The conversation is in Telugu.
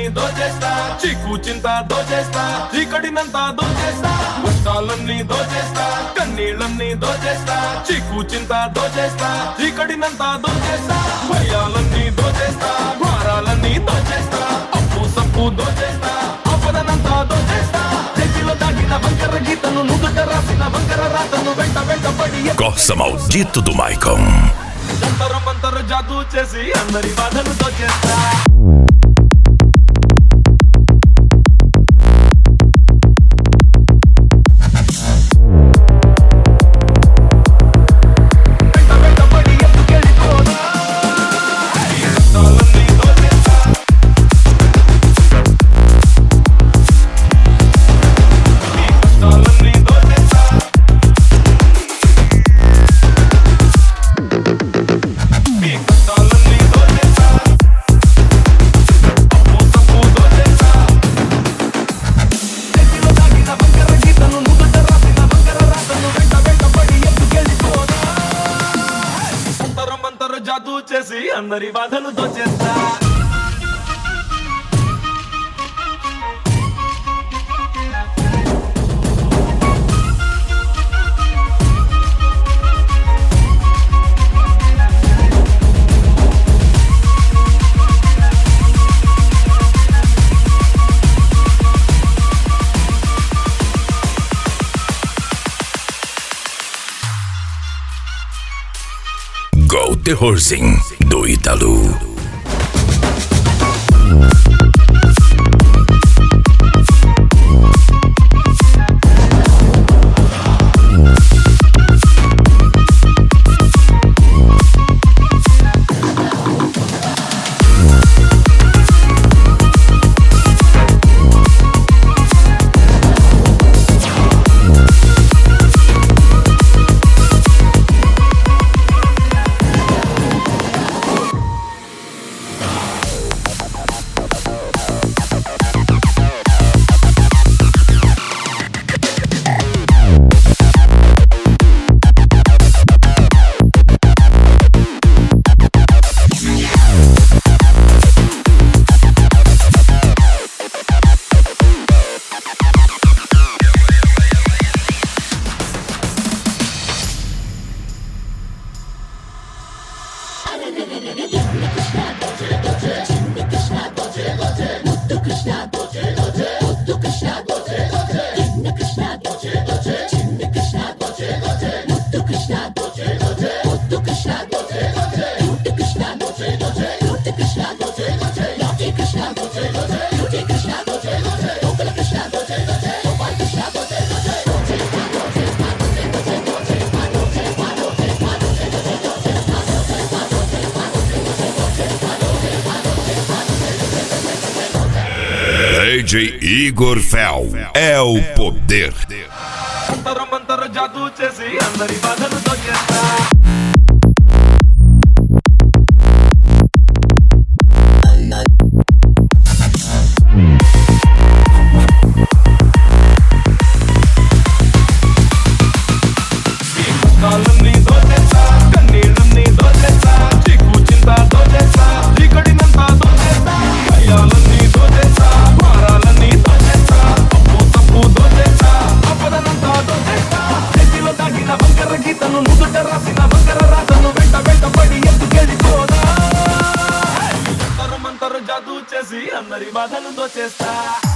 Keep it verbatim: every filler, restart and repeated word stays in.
కష్టాలన్నీ దోచేస్తా, చీకు చింత దోచేస్తా, చీకటినంతా దోచేస్తా, కష్టాలన్నీ దోచేస్తా, కన్నీళ్ళన్నీ దోచేస్తా, చీకు చింత దోచేస్తా, చీకటినంతా దోచేస్తా, భయాలన్నీ దోచేస్తా, భారాలన్నీ దోచేస్తా, అప్పు సప్పు దోచేస్తా, ఆపదనంతా దోచేస్తా, చేతిలో దాగిన వంకర గీతను నుదుట రాసిన వంకర రాతను వెంట వెంట పడి Corsa maldito do Maicon. జంతర మంతర జాదూ చేసి అందరి బాధలు దోచేస్తా. జాదూ చేసి అందరి బాధలు దోచేస్తా. Go Terrorzing do Italu. D J Igor Fel é o poder. జంతర మంతర జాదూ చేసి అందరి బాధలు దోచేస్తా. కష్టాలన్నీ దోచేస్తా, కన్నీళ్ళన్నీ దోచేస్తా, చీకు చింత దోచేస్తా, చీకటినంతా దోచేస్తా, భయాలన్నీ దోచేస్తా, భారాలన్నీ దోచేస్తా, అప్పు సప్పు దోచేస్తా, ఆపదనంతా దోచేస్తా, చేతిలో దాగిన వంకర గీతను నుదుట రాసిన వంకర రాతను వెంట వెంట పడి ఎత్తుకెళ్ళిపోదా. జంతర మంతర జాదూ చేసి అందరి బాధలు దోచేస్తా.